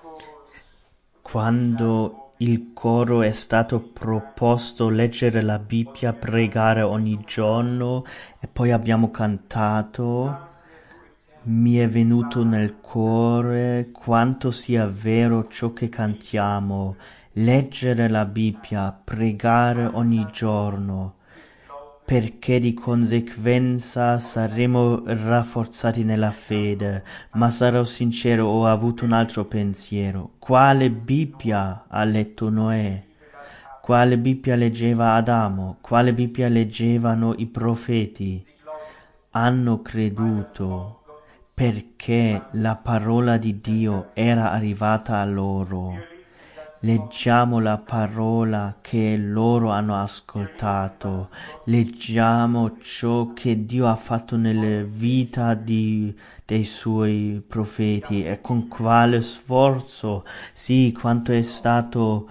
Quando il coro è stato proposto leggere la Bibbia, pregare ogni giorno e poi abbiamo cantato, mi è venuto nel cuore quanto sia vero ciò che cantiamo, leggere la Bibbia, pregare ogni giorno, perché di conseguenza saremo rafforzati nella fede. Ma sarò sincero, ho avuto un altro pensiero. Quale Bibbia ha letto Noè? Quale Bibbia leggeva Adamo? Quale Bibbia leggevano i profeti? Hanno creduto perché la parola di Dio era arrivata a loro. Leggiamo la parola che loro hanno ascoltato, leggiamo ciò che Dio ha fatto nelle vita dei suoi profeti e con quale sforzo, sì, quanto è stato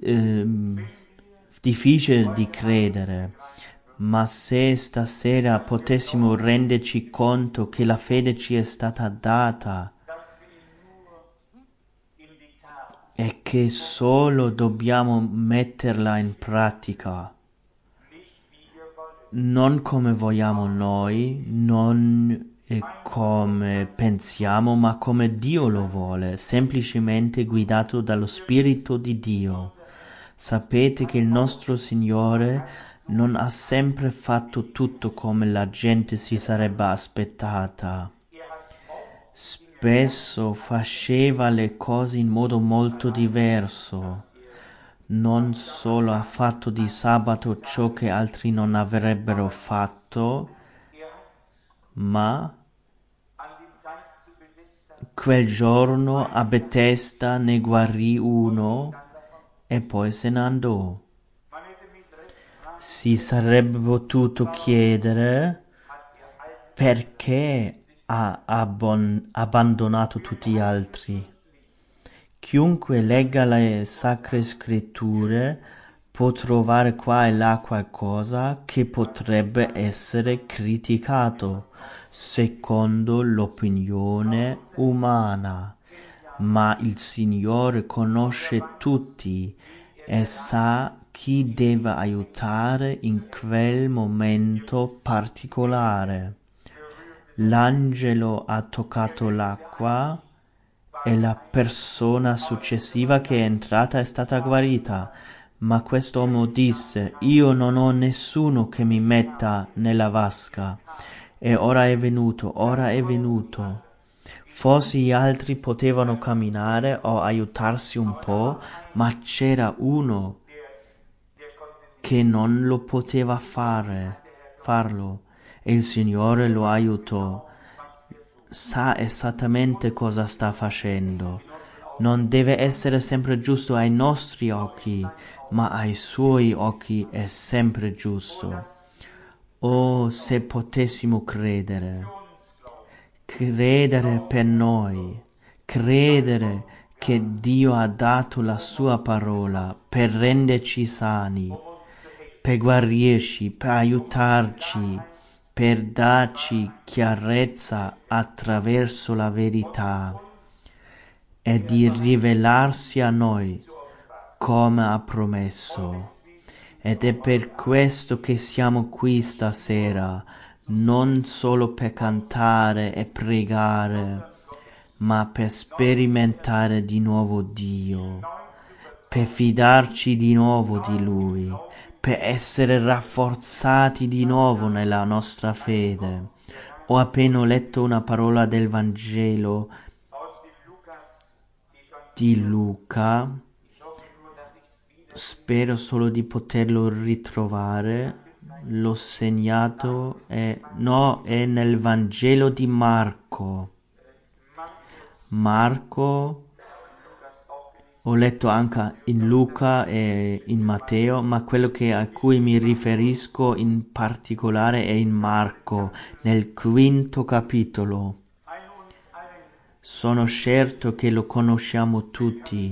difficile di credere. Ma se stasera potessimo renderci conto che la fede ci è stata data e che solo dobbiamo metterla in pratica, non come vogliamo noi, non come pensiamo, ma come Dio lo vuole, semplicemente guidato dallo Spirito di Dio. Sapete che il nostro Signore non ha sempre fatto tutto come la gente si sarebbe aspettata. Spesso faceva le cose in modo molto diverso. Non solo ha fatto di sabato ciò che altri non avrebbero fatto, ma quel giorno a Betesda ne guarì uno e poi se ne andò. Si sarebbe potuto chiedere perché ha abbandonato tutti gli altri. Chiunque legga le sacre scritture può trovare qua e là qualcosa che potrebbe essere criticato secondo l'opinione umana, ma il Signore conosce tutti e sa chi deve aiutare in quel momento particolare. L'angelo ha toccato l'acqua e la persona successiva che è entrata è stata guarita. Ma quest'uomo disse: io non ho nessuno che mi metta nella vasca. E ora è venuto, ora è venuto. Forse gli altri potevano camminare o aiutarsi un po', ma c'era uno che non lo poteva farlo, e il Signore lo aiutò. Sa esattamente cosa sta facendo. Non deve essere sempre giusto ai nostri occhi, ma ai suoi occhi è sempre giusto. Oh, se potessimo credere per noi, credere che Dio ha dato la sua parola per renderci sani, per guarirci, per aiutarci, per darci chiarezza attraverso la verità e di rivelarsi a noi come ha promesso. Ed è per questo che siamo qui stasera, non solo per cantare e pregare, ma per sperimentare di nuovo Dio, per fidarci di nuovo di Lui, per essere rafforzati di nuovo nella nostra fede. Ho appena letto una parola del Vangelo di Luca, spero solo di poterlo ritrovare. L'ho segnato, no, è nel Vangelo di Marco. Marco, ho letto anche in Luca e in Matteo, ma quello a cui mi riferisco in particolare è in Marco, nel 5° capitolo. Sono certo che lo conosciamo tutti.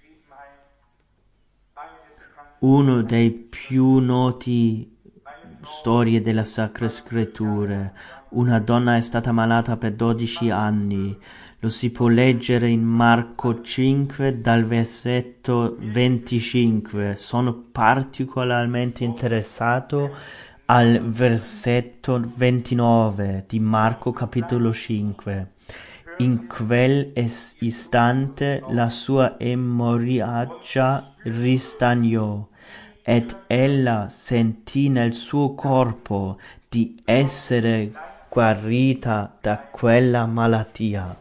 Uno dei più noti storie della Sacra Scrittura, Una donna è stata malata per 12 anni. Lo si può leggere in Marco 5 dal versetto 25. Sono particolarmente interessato al versetto 29 di Marco capitolo 5. In quell'istante la sua emorragia ristagnò ed ella sentì nel suo corpo di essere guarita da quella malattia.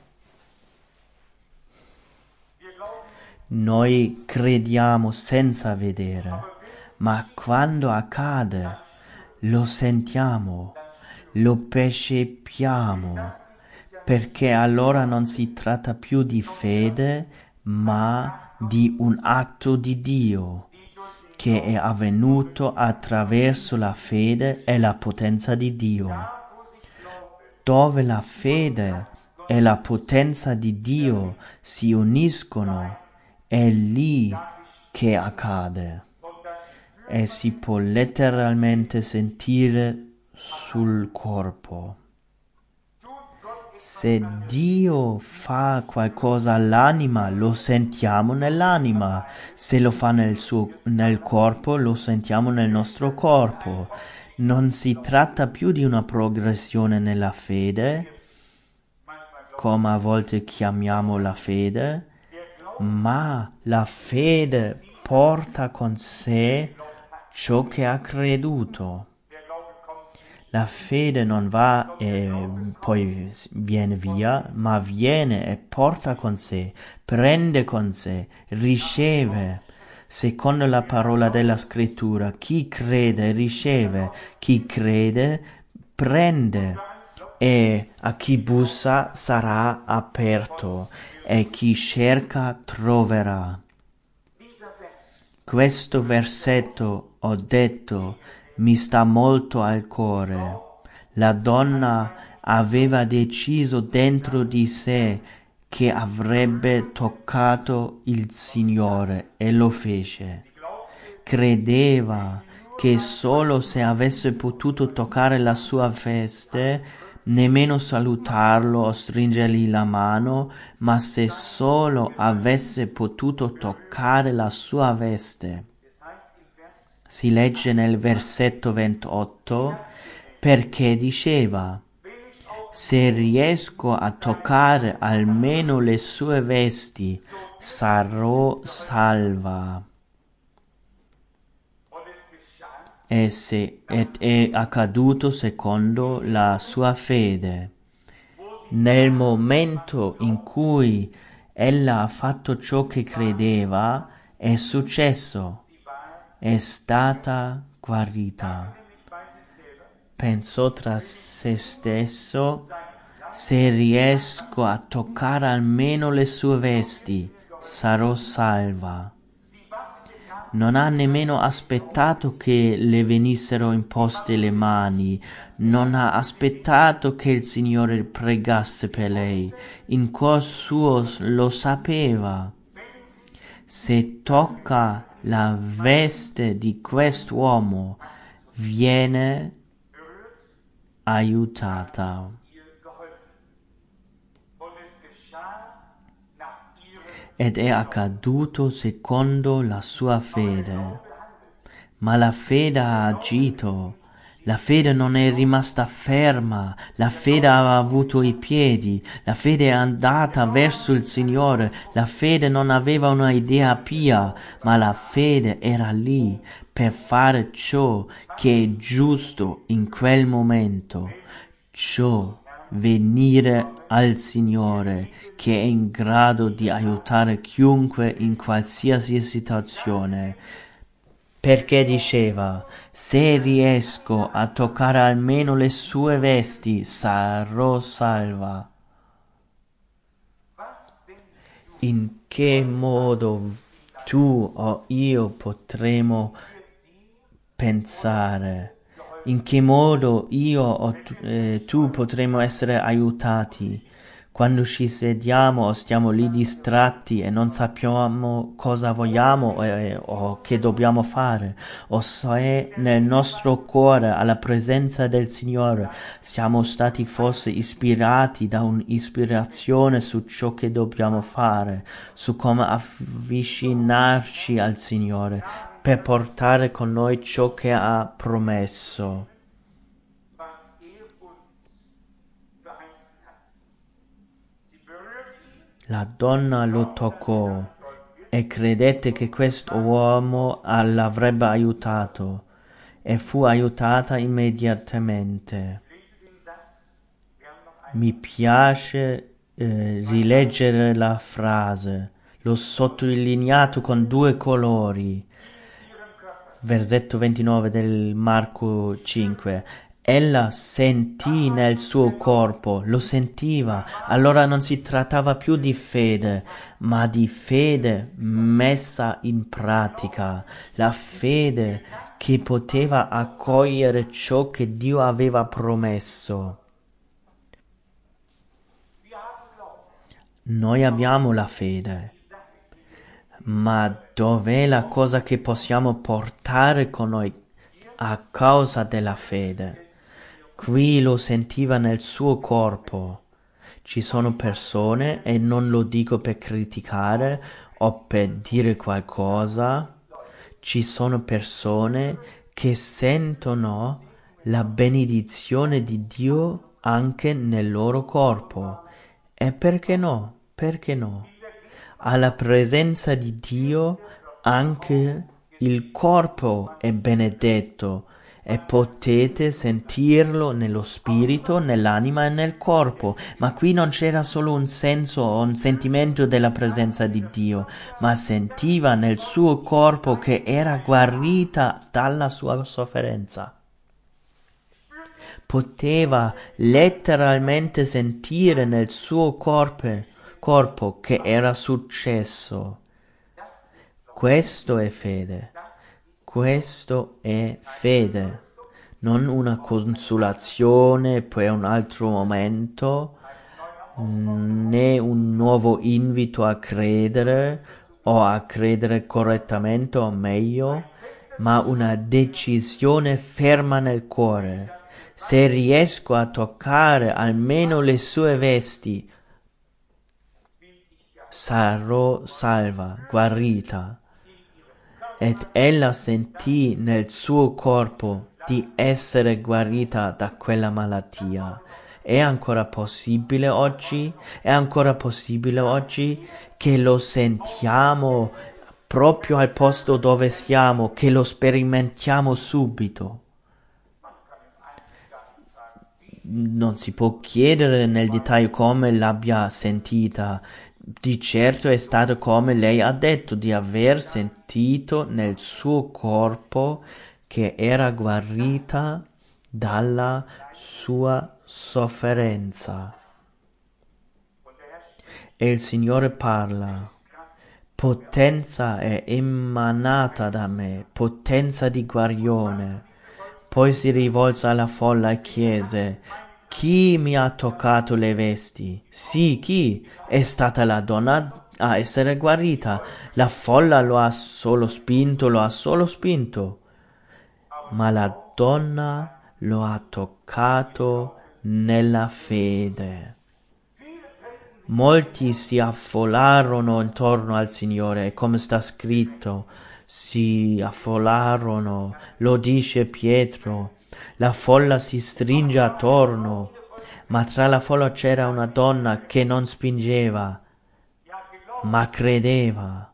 Noi crediamo senza vedere, ma quando accade lo sentiamo, lo percepiamo, perché allora non si tratta più di fede, ma di un atto di Dio che è avvenuto attraverso la fede e la potenza di Dio. Dove la fede e la potenza di Dio si uniscono, è lì che accade e si può letteralmente sentire sul corpo. Se Dio fa qualcosa all'anima, lo sentiamo nell'anima. Se lo fa nel corpo, lo sentiamo nel nostro corpo. Non si tratta più di una progressione nella fede, come a volte chiamiamo la fede, ma la fede porta con sé ciò che ha creduto. La fede non va e poi viene via, ma viene e porta con sé, prende con sé, riceve. Secondo la parola della scrittura, chi crede riceve, chi crede prende, e a chi bussa sarà aperto, e chi cerca troverà. Questo versetto, ho detto, mi sta molto al cuore. La donna aveva deciso dentro di sé che avrebbe toccato il Signore e lo fece. Credeva che solo se avesse potuto toccare la sua veste, nemmeno salutarlo o stringergli la mano, ma se solo avesse potuto toccare la sua veste. Si legge nel versetto 28 perché diceva: se riesco a toccare almeno le sue vesti, sarò salva. Ed è accaduto secondo la sua fede. Nel momento in cui ella ha fatto ciò che credeva, è successo. È stata guarita. Pensò tra se stesso: se riesco a toccare almeno le sue vesti, sarò salva. Non ha nemmeno aspettato che le venissero imposte le mani, non ha aspettato che il Signore pregasse per lei. In cuor suo lo sapeva. Se tocca la veste di quest'uomo, viene aiutata. Ed è accaduto secondo la sua fede. Ma la fede ha agito. La fede non è rimasta ferma, la fede ha avuto i piedi, la fede è andata verso il Signore, la fede non aveva una idea pia, ma la fede era lì per fare ciò che è giusto in quel momento, ciò venire al Signore che è in grado di aiutare chiunque in qualsiasi situazione. Perché diceva: se riesco a toccare almeno le sue vesti, sarò salva. In che modo tu o io potremo pensare? In che modo io o tu potremo essere aiutati Quando ci sediamo o stiamo lì distratti e non sappiamo cosa vogliamo o che dobbiamo fare, o se nel nostro cuore, alla presenza del Signore, siamo stati forse ispirati da un'ispirazione su ciò che dobbiamo fare, su come avvicinarci al Signore, per portare con noi ciò che ha promesso. La donna lo toccò e credette che quest'uomo l'avrebbe aiutato e fu aiutata immediatamente. Mi piace rileggere la frase, l'ho sottolineato con 2 colori. Versetto 29 del Marco 5. Ella sentì nel suo corpo, lo sentiva, allora non si trattava più di fede, ma di fede messa in pratica, la fede che poteva accogliere ciò che Dio aveva promesso. Noi abbiamo la fede, ma dov'è la cosa che possiamo portare con noi a causa della fede? Qui lo sentiva nel suo corpo. Ci sono persone, e non lo dico per criticare o per dire qualcosa, ci sono persone che sentono la benedizione di Dio anche nel loro corpo. E perché no? Perché no? Alla presenza di Dio anche il corpo è benedetto e potete sentirlo nello spirito, nell'anima e nel corpo. Ma qui non c'era solo un senso o un sentimento della presenza di Dio, ma sentiva nel suo corpo che era guarita dalla sua sofferenza. Poteva letteralmente sentire nel suo corpo che era successo. Questo è fede. Questo è fede. Non una consolazione per un altro momento, né un nuovo invito a credere o a credere correttamente o meglio, ma una decisione ferma nel cuore. Se riesco a toccare almeno le sue vesti, sarò salva, guarita. Ed ella sentì nel suo corpo di essere guarita da quella malattia. È ancora possibile oggi? È ancora possibile oggi che lo sentiamo proprio al posto dove siamo, che lo sperimentiamo subito? Non si può chiedere nel dettaglio come l'abbia sentita. Di certo è stato come lei ha detto, di aver sentito nel suo corpo che era guarita dalla sua sofferenza. E il Signore parla. Potenza è emanata da me, potenza di guarigione. Poi si rivolse alla folla e chiese: chi mi ha toccato le vesti? Sì, chi? È stata la donna a essere guarita. La folla lo ha solo spinto, ma la donna lo ha toccato nella fede. Molti si affollarono intorno al Signore, come sta scritto, si affollarono, lo dice Pietro. La folla si stringe attorno, ma tra la folla c'era una donna che non spingeva, ma credeva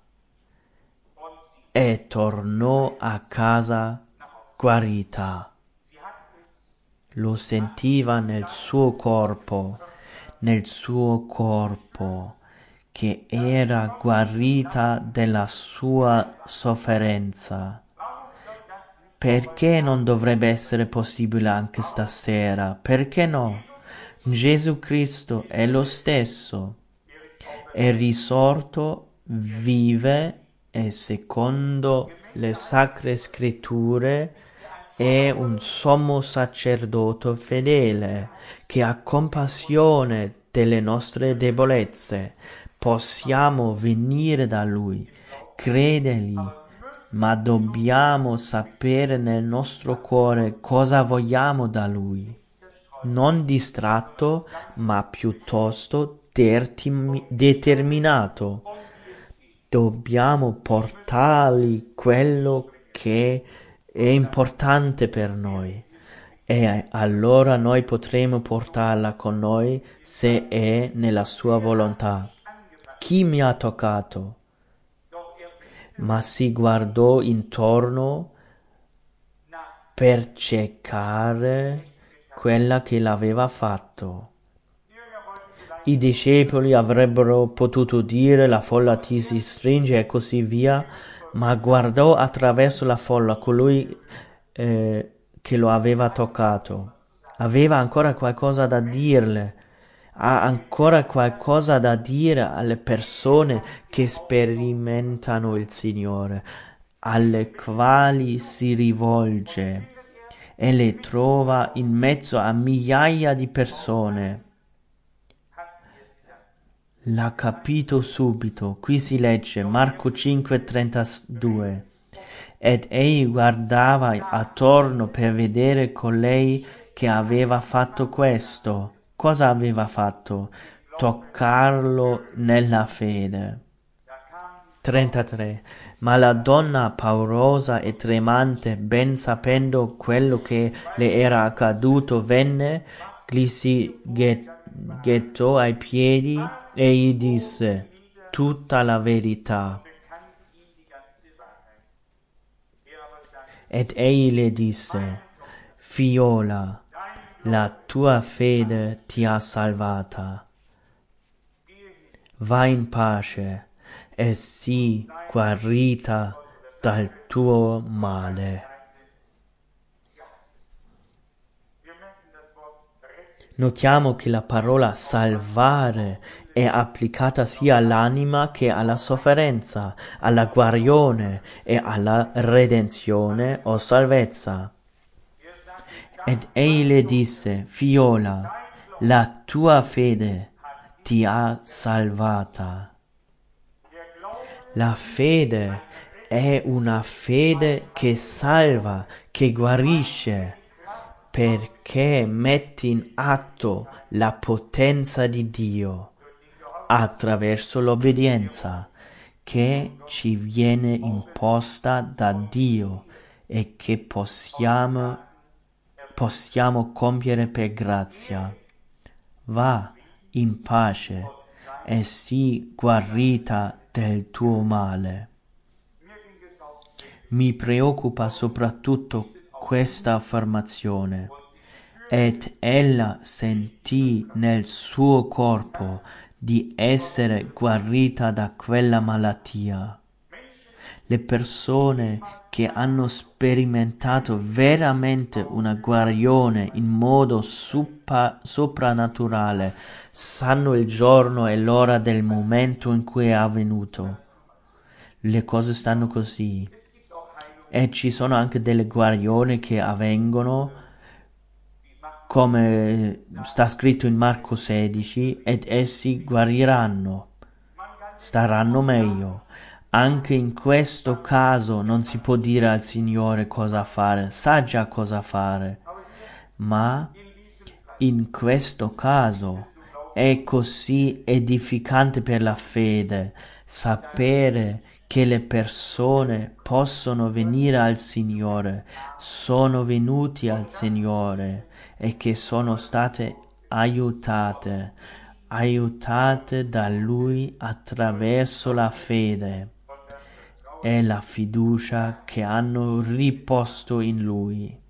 e tornò a casa guarita. Lo sentiva nel suo corpo, che era guarita della sua sofferenza. Perché non dovrebbe essere possibile anche stasera? Perché no? Gesù Cristo è lo stesso, è risorto, vive e secondo le sacre scritture è un sommo sacerdote fedele che ha compassione delle nostre debolezze. Possiamo venire da Lui, credergli, ma dobbiamo sapere nel nostro cuore cosa vogliamo da Lui. Non distratto, ma piuttosto determinato. Dobbiamo portargli quello che è importante per noi. E allora noi potremo portarla con noi se è nella sua volontà. Chi mi ha toccato? Ma si guardò intorno per cercare quella che l'aveva fatto. I discepoli avrebbero potuto dire la folla ti si stringe e così via, ma guardò attraverso la folla colui che lo aveva toccato. Aveva ancora qualcosa da dirle, ha ancora qualcosa da dire alle persone che sperimentano il Signore, alle quali si rivolge e le trova in mezzo a migliaia di persone. L'ha capito subito. Qui si legge Marco 5,32. Ed egli guardava attorno per vedere colei che aveva fatto questo. Cosa aveva fatto? Toccarlo nella fede. 33. Ma la donna paurosa e tremante, ben sapendo quello che le era accaduto, venne, gli si gettò ai piedi e gli disse tutta la verità. Ed egli le disse: Figliola, la tua fede ti ha salvata. Va in pace e sii guarita dal tuo male. Notiamo che la parola salvare è applicata sia all'anima che alla sofferenza, alla guarigione e alla redenzione o salvezza. Ed egli le disse: Figliola, la tua fede ti ha salvata. La fede è una fede che salva, che guarisce, perché mette in atto la potenza di Dio attraverso l'obbedienza che ci viene imposta da Dio e che possiamo compiere per grazia. Va in pace e sii guarita del tuo male. Mi preoccupa soprattutto questa affermazione. Ed ella sentì nel suo corpo di essere guarita da quella malattia. Le persone che hanno sperimentato veramente una guarigione in modo soprannaturale sanno il giorno e l'ora del momento in cui è avvenuto. Le cose stanno così. E ci sono anche delle guarigioni che avvengono, come sta scritto in Marco 16, ed essi guariranno, staranno meglio. Anche in questo caso non si può dire al Signore cosa fare, sa già cosa fare, ma in questo caso è così edificante per la fede sapere che le persone possono venire al Signore, sono venuti al Signore e che sono state aiutate da Lui attraverso la fede e la fiducia che hanno riposto in Lui.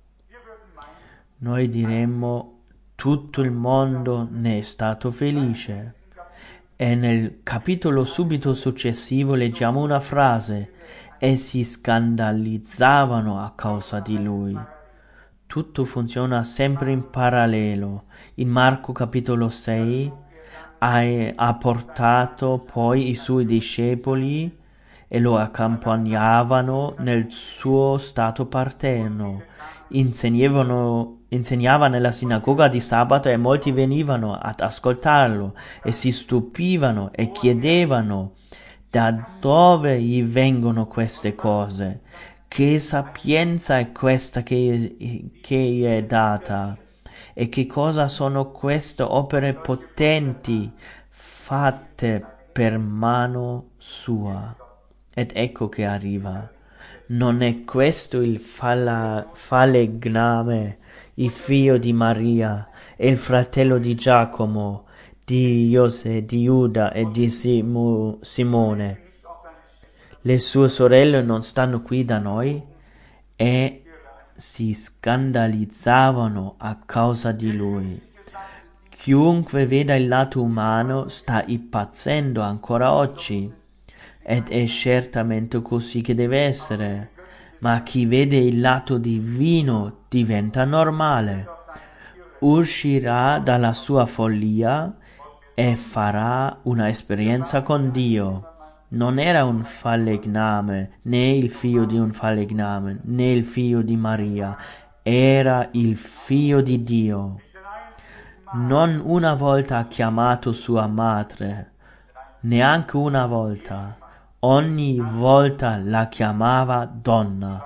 Noi diremmo: tutto il mondo ne è stato felice. E nel capitolo subito successivo leggiamo una frase: e si scandalizzavano a causa di lui. Tutto funziona sempre in parallelo. In Marco capitolo 6 ha portato poi i suoi discepoli e lo accompagnavano nel suo stato paterno, insegnavano insegnava nella sinagoga di sabato e molti venivano ad ascoltarlo e si stupivano e chiedevano da dove gli vengono queste cose. Che sapienza è questa che gli è data? E che cosa sono queste opere potenti fatte per mano sua? Ed ecco che arriva. Non è questo il falegname, il figlio di Maria, e il fratello di Giacomo, di Iose, di Giuda e di Simone? Le sue sorelle non stanno qui da noi? E si scandalizzavano a causa di lui. Chiunque veda il lato umano sta impazzendo ancora oggi, ed è certamente così che deve essere, ma chi vede il lato divino diventa normale, uscirà dalla sua follia e farà una esperienza con Dio. Non era un falegname, né il figlio di un falegname, né il figlio di Maria, era il figlio di Dio. Non una volta ha chiamato sua madre, neanche una volta. Ogni volta la chiamava donna.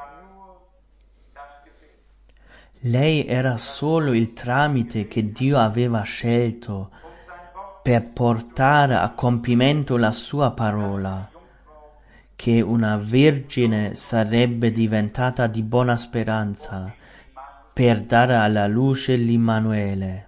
Lei era solo il tramite che Dio aveva scelto per portare a compimento la sua parola, che una vergine sarebbe diventata di buona speranza per dare alla luce l'Immanuele.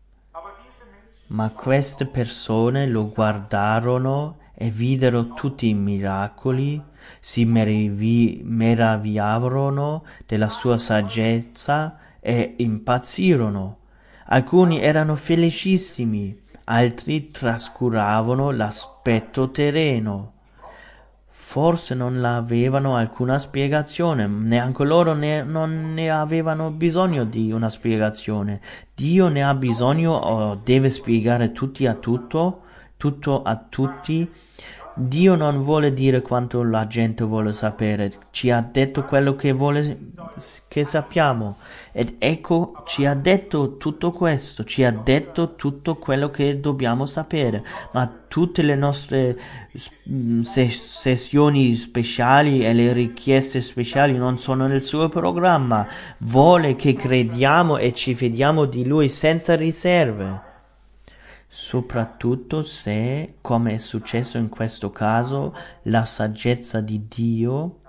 Ma queste persone lo guardarono e videro tutti i miracoli, si meravigliarono della sua saggezza e impazzirono. Alcuni erano felicissimi, altri trascuravano l'aspetto terreno. Forse non avevano alcuna spiegazione, neanche loro non ne avevano bisogno di una spiegazione. Dio ne ha bisogno o deve spiegare tutto a tutti. Dio non vuole dire quanto la gente vuole sapere, ci ha detto quello che vuole che sappiamo. Ed ecco, ci ha detto tutto questo, ci ha detto tutto quello che dobbiamo sapere, ma tutte le nostre sessioni speciali e le richieste speciali non sono nel suo programma. Vuole che crediamo e ci fidiamo di Lui senza riserve. Soprattutto se, come è successo in questo caso, la saggezza di Dio,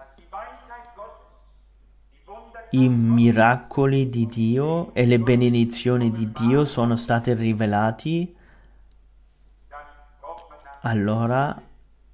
i miracoli di Dio e le benedizioni di Dio sono stati rivelati, allora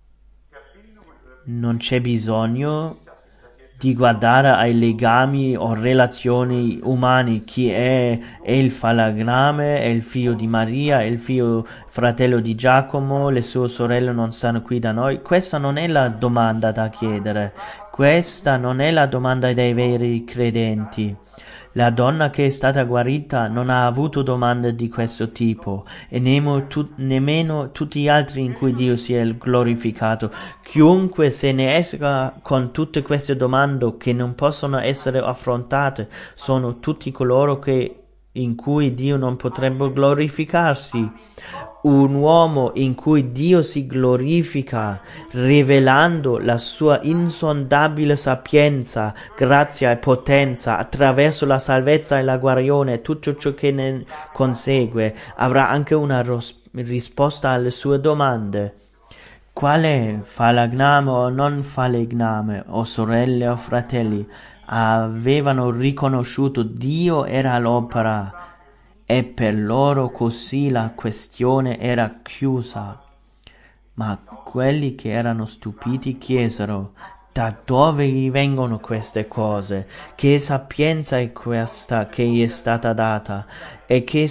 non c'è bisogno di guardare ai legami o relazioni umane, chi è il falegname, è il figlio di Maria, è il fratello di Giacomo, le sue sorelle non stanno qui da noi. Questa non è la domanda da chiedere, questa non è la domanda dei veri credenti. La donna che è stata guarita non ha avuto domande di questo tipo e nemmeno tutti gli altri in cui Dio si è glorificato. Chiunque se ne esca con tutte queste domande che non possono essere affrontate sono tutti coloro in cui Dio non potrebbe glorificarsi. Un uomo in cui Dio si glorifica, rivelando la sua insondabile sapienza, grazia e potenza attraverso la salvezza e la guarigione e tutto ciò che ne consegue, avrà anche una risposta alle sue domande. Qual è falegname o non falegname, o sorelle o fratelli, avevano riconosciuto Dio era all'opera e per loro così la questione era chiusa. Ma quelli che erano stupiti chiesero: da dove gli vengono queste cose? Che sapienza è questa che gli è stata data? E che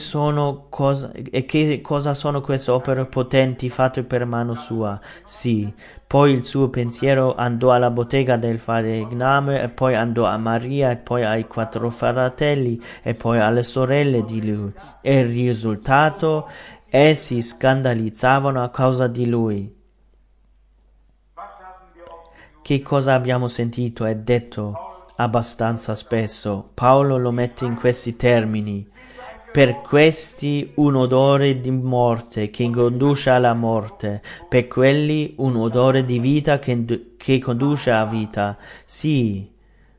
cosa sono queste opere potenti fatte per mano sua? Sì. Poi il suo pensiero andò alla bottega del falegname, e poi andò a Maria, e poi ai 4 fratelli, e poi alle sorelle di lui. E il risultato? Essi scandalizzavano a causa di lui. Che cosa abbiamo sentito e detto abbastanza spesso. Paolo lo mette in questi termini. Per questi un odore di morte che conduce alla morte, per quelli un odore di vita che conduce a vita. Sì,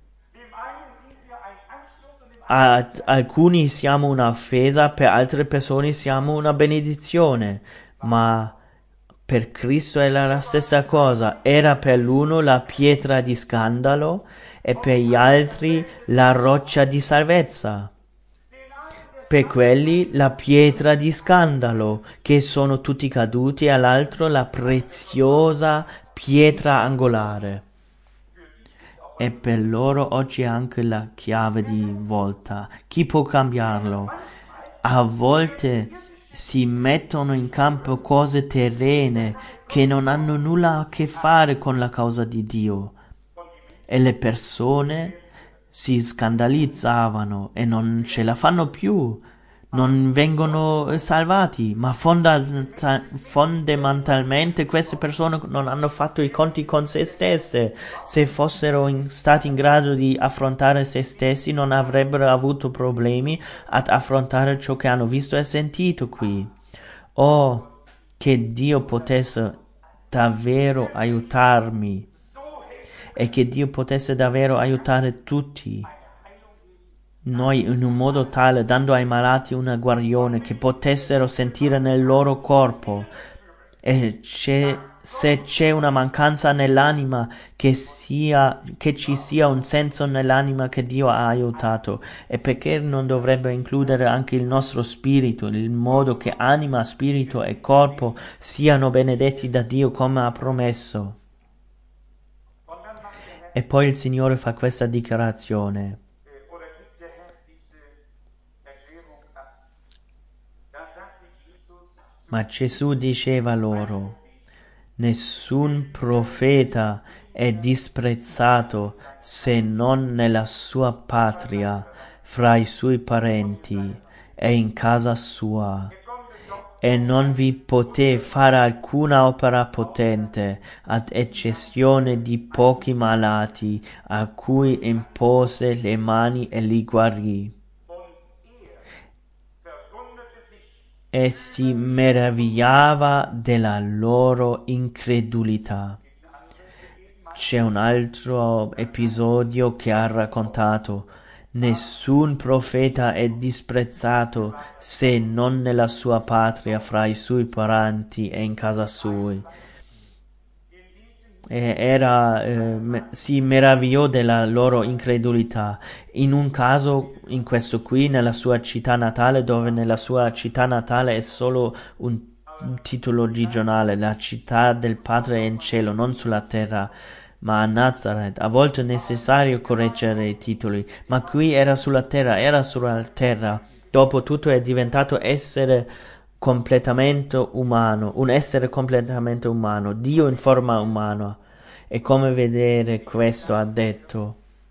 a alcuni siamo una offesa, per altre persone siamo una benedizione, ma per Cristo era la stessa cosa. Era per l'uno la pietra di scandalo e per gli altri la roccia di salvezza. Per quelli la pietra di scandalo, che sono tutti caduti, e all'altro la preziosa pietra angolare. E per loro oggi è anche la chiave di volta. Chi può cambiarlo? A volte si mettono in campo cose terrene che non hanno nulla a che fare con la causa di Dio. E le persone si scandalizzavano e non ce la fanno più, non vengono salvati, ma fondamentalmente queste persone non hanno fatto i conti con se stesse. Se fossero stati in grado di affrontare se stessi, non avrebbero avuto problemi ad affrontare ciò che hanno visto e sentito qui. Oh, che Dio potesse davvero aiutarmi e che Dio potesse davvero aiutare tutti noi in un modo tale, dando ai malati una guarigione che potessero sentire nel loro corpo. E se c'è una mancanza nell'anima, che ci sia un senso nell'anima che Dio ha aiutato. E perché non dovrebbe includere anche il nostro spirito, il modo che anima, spirito e corpo siano benedetti da Dio come ha promesso. E poi il Signore fa questa dichiarazione. Ma Gesù diceva loro: nessun profeta è disprezzato se non nella sua patria, fra i suoi parenti e in casa sua. E non vi poté fare alcuna opera potente, ad eccezione di pochi malati, a cui impose le mani e li guarì. E si meravigliava della loro incredulità. C'è un altro episodio che ha raccontato: nessun profeta è disprezzato se non nella sua patria, fra i suoi parenti e in casa sua. Si meravigliò della loro incredulità. In un caso, in questo qui, nella sua città natale, dove nella sua città natale è solo un titolo regionale, la città del Padre è in cielo, non sulla terra, ma a Nazareth. A volte è necessario correggere i titoli, ma qui era sulla terra. Dopo tutto è diventato essere completamente umano, un essere completamente umano, Dio in forma umana. E come vedere questo ha detto: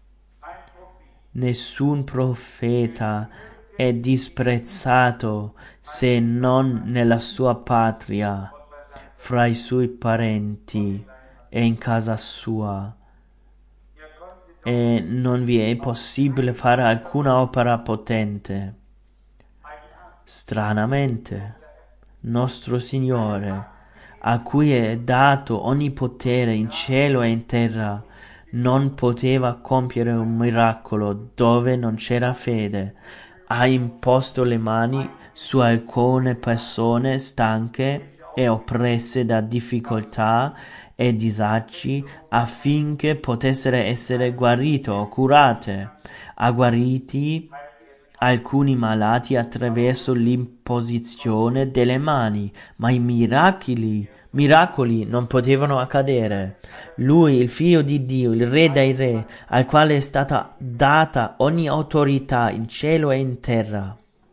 nessun profeta è disprezzato se non nella sua patria, fra i suoi parenti e in casa sua. E non vi è possibile fare alcuna opera potente. Stranamente, nostro Signore, a cui è dato ogni potere in cielo e in terra, non poteva compiere un miracolo dove non c'era fede. Ha imposto le mani su alcune persone stanche e oppresse da difficoltà e disagi affinché potessero essere guarite o curate. Ha guariti alcuni malati attraverso l'imposizione delle mani, ma i miracoli non potevano accadere. Lui, il Figlio di Dio, il Re dei Re, al quale è stata data ogni autorità in cielo e in terra.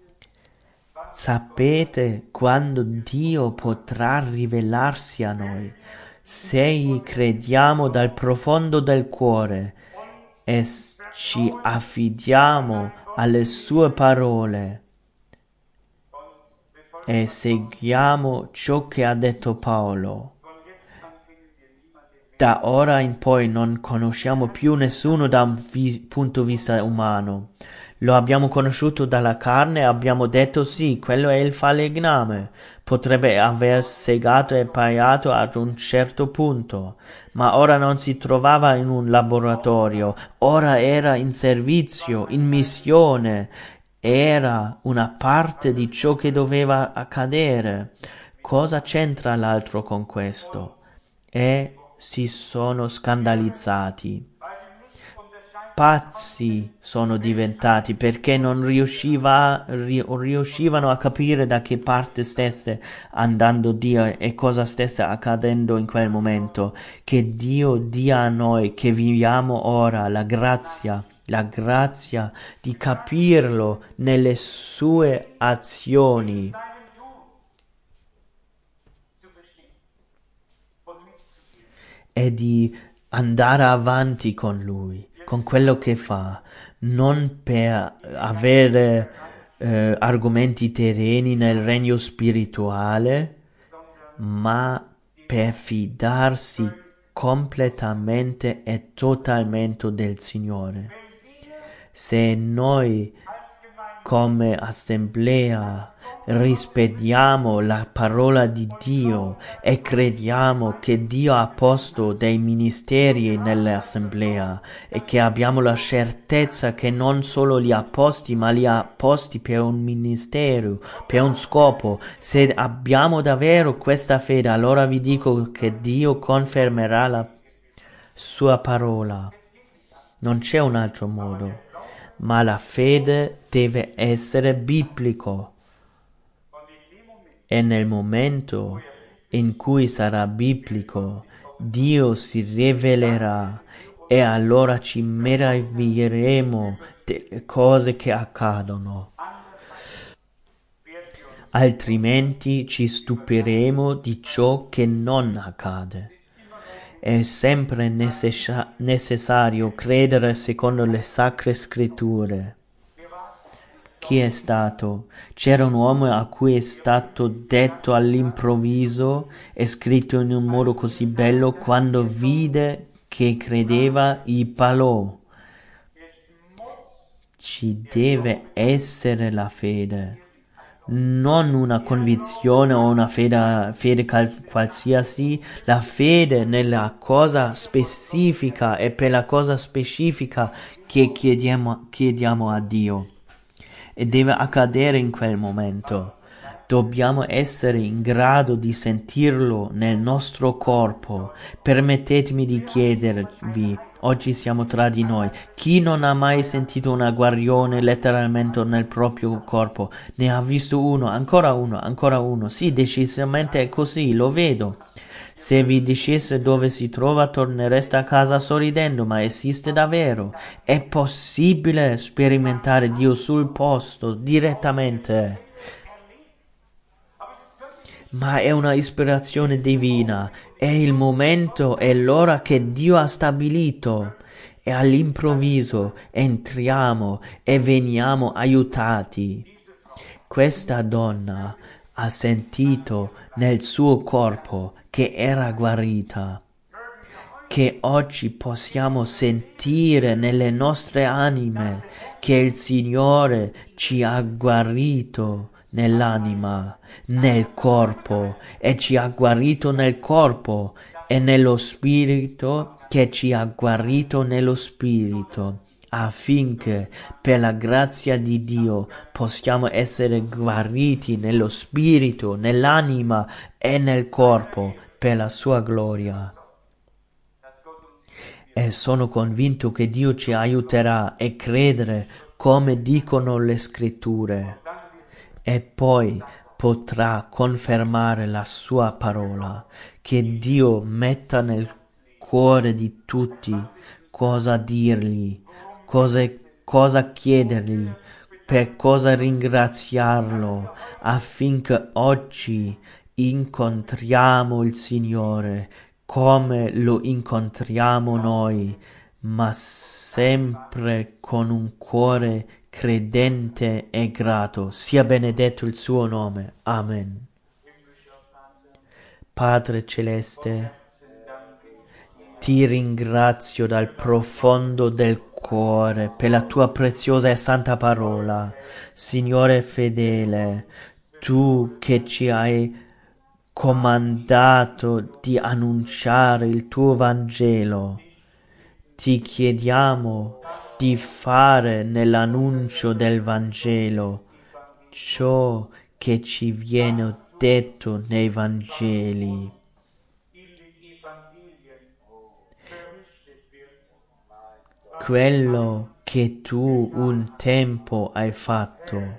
Sapete quando Dio potrà rivelarsi a noi? Se gli crediamo dal profondo del cuore e ci affidiamo alle sue parole e seguiamo ciò che ha detto Paolo. Da ora in poi non conosciamo più nessuno da un punto di vista umano. Lo abbiamo conosciuto dalla carne e abbiamo detto sì, quello è il falegname. Potrebbe aver segato e paiato ad un certo punto, ma ora non si trovava in un laboratorio, ora era in servizio, in missione, era una parte di ciò che doveva accadere. Cosa c'entra l'altro con questo? E si sono scandalizzati. Pazzi sono diventati perché non riuscivano a capire da che parte stesse andando Dio e cosa stesse accadendo in quel momento. Che Dio dia a noi che viviamo ora la grazia di capirlo nelle sue azioni e di andare avanti con lui, con quello che fa, non per avere argomenti terreni nel regno spirituale, ma per fidarsi completamente e totalmente del Signore. Se noi come assemblea rispettiamo la parola di Dio e crediamo che Dio ha posto dei ministeri nell'assemblea e che abbiamo la certezza che non solo li ha posti, ma li ha posti per un ministero, per un scopo. Se abbiamo davvero questa fede, allora vi dico che Dio confermerà la sua parola. Non c'è un altro modo, ma la fede deve essere biblico. E nel momento in cui sarà biblico, Dio si rivelerà e allora ci meraviglieremo delle cose che accadono. Altrimenti ci stupiremo di ciò che non accade. È sempre necessario credere secondo le sacre scritture. Chi è stato? C'era un uomo a cui è stato detto all'improvviso e scritto in un modo così bello, quando vide che credeva, gli parlò. Ci deve essere la fede, non una convinzione o una fede qualsiasi, la fede nella cosa specifica e per la cosa specifica che chiediamo a Dio. E deve accadere in quel momento. Dobbiamo essere in grado di sentirlo nel nostro corpo. Permettetemi di chiedervi, oggi siamo tra di noi, chi non ha mai sentito una guarigione letteralmente nel proprio corpo? Ne ha visto uno, ancora uno, ancora uno. Sì, decisamente è così, lo vedo. Se vi dicesse dove si trova, tornereste a casa sorridendo, ma esiste davvero. È possibile sperimentare Dio sul posto, direttamente. Ma è una ispirazione divina, è il momento e l'ora che Dio ha stabilito. E all'improvviso entriamo e veniamo aiutati. Questa donna ha sentito nel suo corpo che era guarita, che oggi possiamo sentire nelle nostre anime che il Signore ci ha guarito nell'anima, nel corpo, e ci ha guarito nel corpo e nello spirito, che ci ha guarito nello spirito, affinché per la grazia di Dio possiamo essere guariti nello spirito, nell'anima e nel corpo per la sua gloria. E sono convinto che Dio ci aiuterà a credere come dicono le scritture e poi potrà confermare la sua parola, che Dio metta nel cuore di tutti cosa dirgli, cosa chiedergli, per cosa ringraziarlo, affinché oggi incontriamo il Signore come lo incontriamo noi, ma sempre con un cuore credente e grato. Sia benedetto il suo nome. Amen. Padre celeste, Ti ringrazio dal profondo del cuore per la tua preziosa e santa parola. Signore fedele, tu che ci hai comandato di annunciare il tuo Vangelo, ti chiediamo di fare nell'annuncio del Vangelo ciò che ci viene detto nei Vangeli. Quello che tu un tempo hai fatto,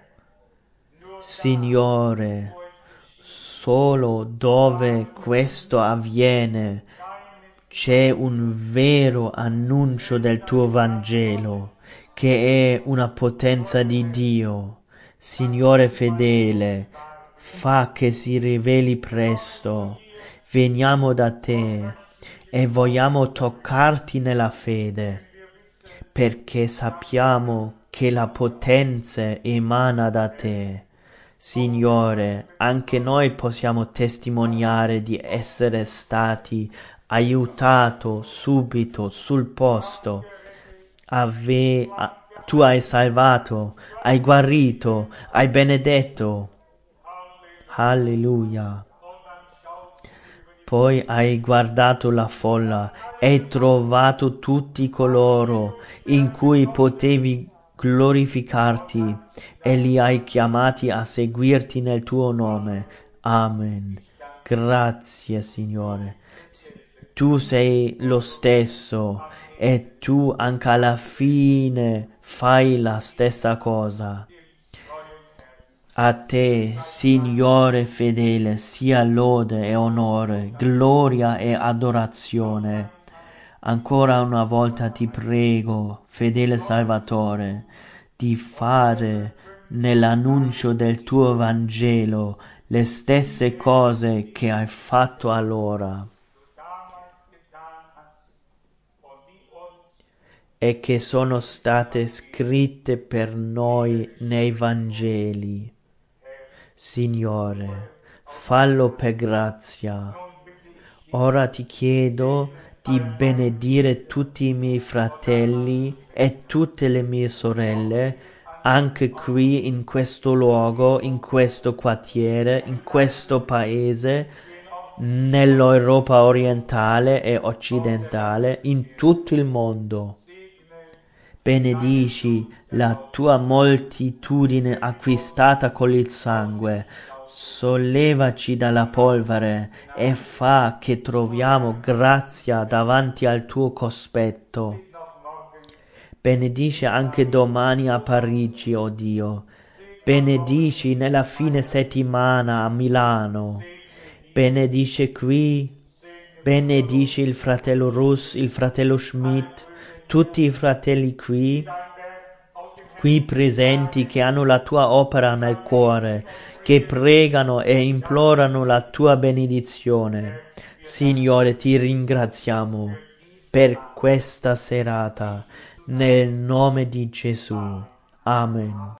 Signore, solo dove questo avviene c'è un vero annuncio del tuo Vangelo, che è una potenza di Dio. Signore fedele, fa che si riveli presto. Veniamo da te e vogliamo toccarti nella fede, perché sappiamo che la potenza emana da te. Signore, anche noi possiamo testimoniare di essere stati aiutato subito sul posto. Tu hai salvato, hai guarito, hai benedetto. Alleluia. Poi hai guardato la folla e trovato tutti coloro in cui potevi glorificarti e li hai chiamati a seguirti nel tuo nome. Amen. Grazie, Signore. Tu sei lo stesso e tu anche alla fine fai la stessa cosa. A te, Signore fedele, sia lode e onore, gloria e adorazione. Ancora una volta ti prego, fedele Salvatore, di fare nell'annuncio del tuo Vangelo le stesse cose che hai fatto allora e che sono state scritte per noi nei Vangeli. Signore, fallo per grazia. Ora ti chiedo di benedire tutti i miei fratelli e tutte le mie sorelle, anche qui in questo luogo, in questo quartiere, in questo paese, nell'Europa orientale e occidentale, in tutto il mondo. Benedici la tua moltitudine acquistata con il sangue, sollevaci dalla polvere e fa che troviamo grazia davanti al tuo cospetto. Benedici anche domani a Parigi, o Dio. Benedici nella fine settimana a Milano. Benedici qui. Benedici il fratello Russ, il fratello Schmidt, tutti i fratelli qui presenti che hanno la tua opera nel cuore, che pregano e implorano la tua benedizione. Signore, ti ringraziamo per questa serata, nel nome di Gesù. Amen.